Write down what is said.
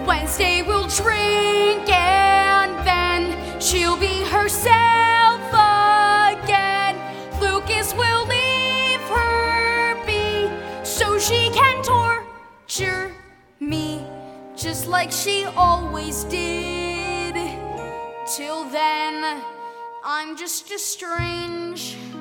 Wednesday will drink and then she'll be herself again. Lucas will leave her be so she can torture me just like she always did. Till then, I'm just a strange